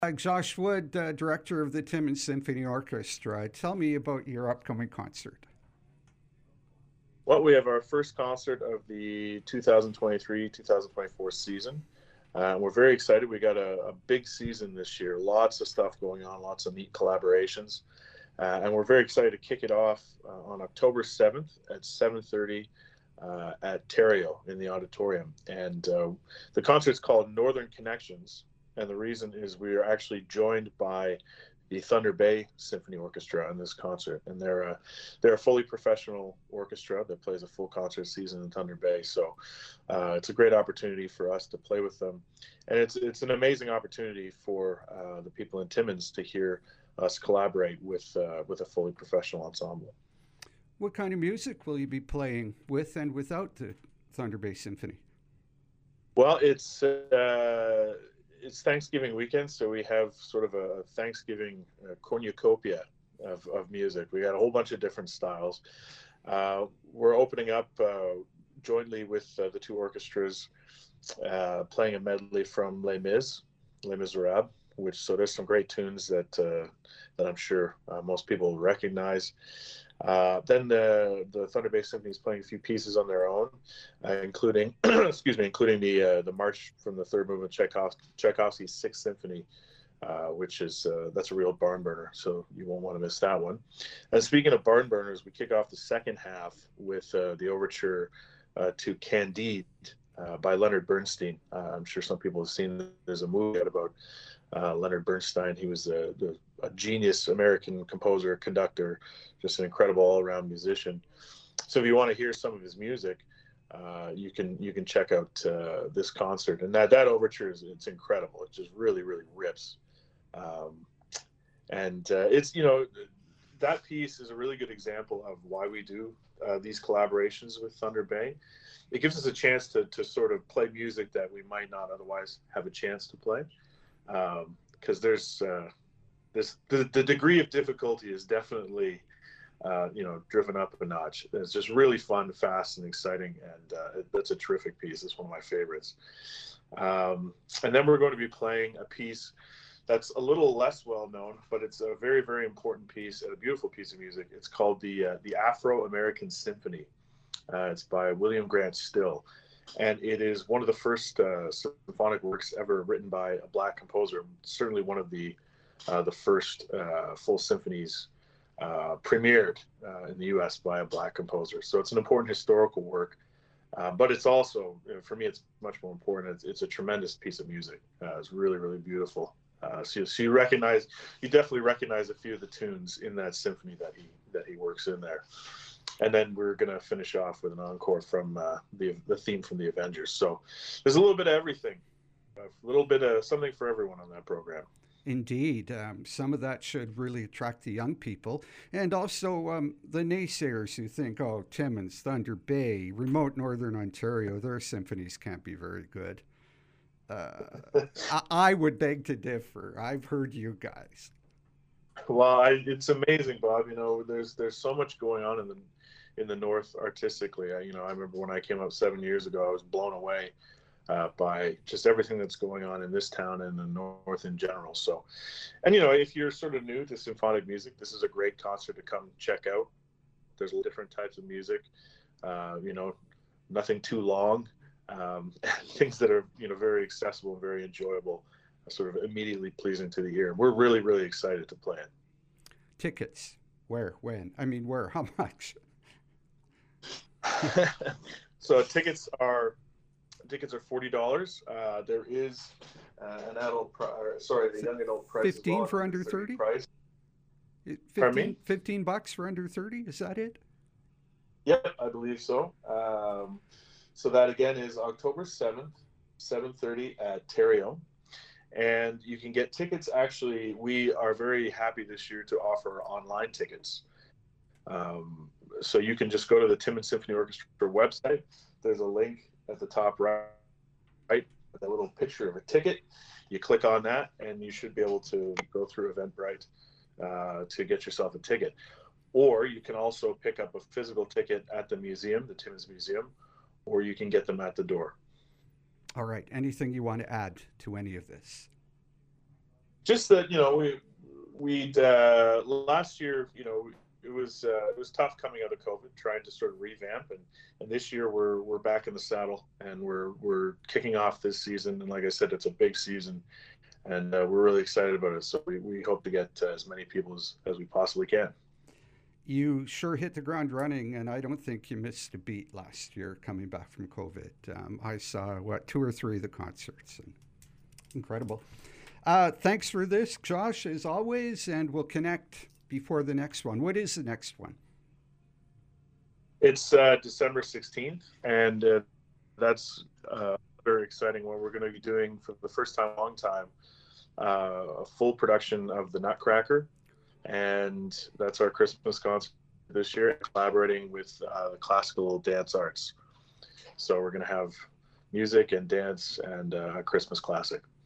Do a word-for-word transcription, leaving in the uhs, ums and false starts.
Uh, Josh Wood, uh, director of the Timmins Symphony Orchestra. Tell me about your upcoming concert. Well, we have our first concert of the twenty twenty-three twenty twenty-four season. Uh, we're very excited. We got a, a big season this year. Lots of stuff going on, lots of neat collaborations. Uh, and we're very excited to kick it off uh, on October seventh at seven thirty uh, at Terrio in the auditorium. And uh, the concert's called Northern Connections. And the reason is we are actually joined by the Thunder Bay Symphony Orchestra in this concert, and they're a they're a fully professional orchestra that plays a full concert season in Thunder Bay. So uh, it's a great opportunity for us to play with them, and it's it's an amazing opportunity for uh, the people in Timmins to hear us collaborate with uh, with a fully professional ensemble. What kind of music will you be playing with and without the Thunder Bay Symphony? Well, it's uh, it's Thanksgiving weekend, so we have sort of a Thanksgiving uh, cornucopia of, of music. We got a whole bunch of different styles. Uh, we're opening up uh, jointly with uh, the two orchestras, uh, playing a medley from Les Mis, Les Miserables, which so there's some great tunes that uh, that I'm sure uh, most people recognize. Uh, then the the Thunder Bay Symphony is playing a few pieces on their own, uh, including excuse me, including the uh, the March from the Third Movement, Tchaikovsky, Tchaikovsky's Sixth Symphony, uh, which is uh, that's a real barn burner. So you won't want to miss that one. And speaking of barn burners, we kick off the second half with uh, the overture uh, to Candide uh, by Leonard Bernstein. Uh, I'm sure some people have seen. There's a movie out about uh, Leonard Bernstein. He was the, the a genius American composer, conductor, just an incredible all-around musician. So if you want to hear some of his music, uh, you can you can check out uh, this concert. And that that overture is it's incredible. It just really really rips. Um, and uh, it's you know that piece is a really good example of why we do uh, these collaborations with Thunder Bay. It gives us a chance to to sort of play music that we might not otherwise have a chance to play, because um, there's uh, this the, the degree of difficulty is definitely uh, you know driven up a notch. It's just really fun, fast, and exciting, and uh, it, that's a terrific piece. It's one of my favorites. Um, and then we're going to be playing a piece that's a little less well known, but it's a very very important piece and a beautiful piece of music. It's called the uh, the Afro-American Symphony. Uh, it's by William Grant Still, and it is one of the first uh, symphonic works ever written by a black composer. Certainly one of the uh, the first uh, full symphonies uh, premiered uh, in the U S by a black composer. So it's an important historical work, uh, but it's also, you know, for me, it's much more important. It's, it's a tremendous piece of music. Uh, it's really, really beautiful. Uh, so, so you recognize, you definitely recognize a few of the tunes in that symphony that he that he works in there. And then we're going to finish off with an encore from uh, the the theme from the Avengers. So there's a little bit of everything, a little bit of something for everyone on that program. Indeed, um, some of that should really attract the young people, and also um, the naysayers who think, "Oh, Timmins, Thunder Bay, remote Northern Ontario, their symphonies can't be very good." Uh, I, I would beg to differ. I've heard you guys. Well, I, it's amazing, Bob. You know, there's there's so much going on in the in the north artistically. I, you know, I remember when I came up seven years ago, I was blown away uh, by just everything that's going on in this town and the north in general. So, and you know, if you're sort of new to symphonic music, this is a great concert to come check out. There's different types of music. Uh, you know, nothing too long. Um, things that are you know very accessible and very enjoyable, sort of immediately pleasing to the ear. We're really really excited to play it. Tickets, where, when? I mean, where? How much? So tickets are tickets are forty dollars. Uh, there is uh, an adult, pri- or, sorry, the young adult price as Fifteen well. for I think under it's thirty thirty. price. Pardon Fifteen, me? fifteen bucks for under thirty. Is that it? Yep, I believe so. Um, so that again is October seventh, seven thirty at Terrio. And you can get tickets. Actually, we are very happy this year to offer online tickets. Um, so you can just go to the Timmins Symphony Orchestra website. There's a link at the top right, right, with a little picture of a ticket. You click on that, and you should be able to go through Eventbrite uh, to get yourself a ticket. Or you can also pick up a physical ticket at the museum, the Timmins Museum, or you can get them at the door. All right. Anything you want to add to any of this? just that, you know, we we'd uh, last year, you know, it was uh, it was tough coming out of COVID, trying to sort of revamp, and and this year we're we're back in the saddle, and we're we're kicking off this season, and like I said, it's a big season, and uh, we're really excited about it. So we, we hope to get uh, as many people as, as we possibly can. You sure hit the ground running, and I don't think you missed a beat last year coming back from COVID. Um, I saw, what, two or three of the concerts. And incredible. Uh, thanks for this, Josh, as always, and we'll connect before the next one. What is the next one? It's uh, December sixteenth, and uh, that's uh, a very exciting one. We're going to be doing, for the first time in a long time, uh, a full production of the Nutcracker, and that's our Christmas concert this year, collaborating with uh, the Classical Dance Arts. So we're going to have music and dance and uh, a Christmas classic.